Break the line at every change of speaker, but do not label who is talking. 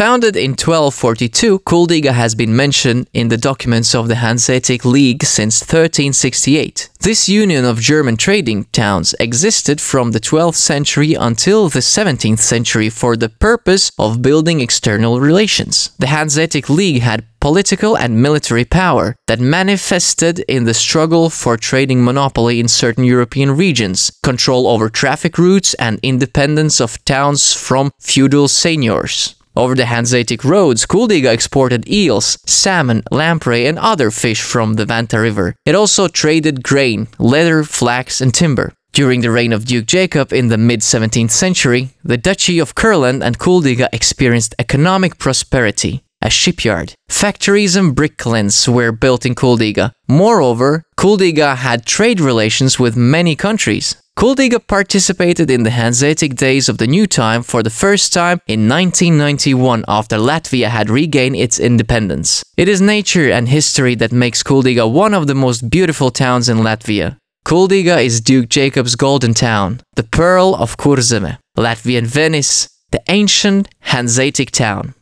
Founded in 1242, Kuldiga has been mentioned in the documents of the Hanseatic League since 1368. This union of German trading towns existed from the 12th century until the 17th century for the purpose of building external relations. The Hanseatic League had political and military power that manifested in the struggle for trading monopoly in certain European regions, control over traffic routes, and independence of towns from feudal seigneurs. Over the Hanseatic roads, Kuldiga exported eels, salmon, lamprey, and other fish from the Vanta River. It also traded grain, leather, flax, and timber. During the reign of Duke Jacob in the mid-17th century, the Duchy of Kurland and Kuldiga experienced economic prosperity. A shipyard, factories, and brick kilns were built in Kuldiga. Moreover, Kuldiga had trade relations with many countries. Kuldiga participated in the Hanseatic Days of the New Time for the first time in 1991 after Latvia had regained its independence. It is nature and history that makes Kuldiga one of the most beautiful towns in Latvia. Kuldiga is Duke Jacob's golden town, the Pearl of Kurzeme, Latvian Venice, the ancient Hanseatic town.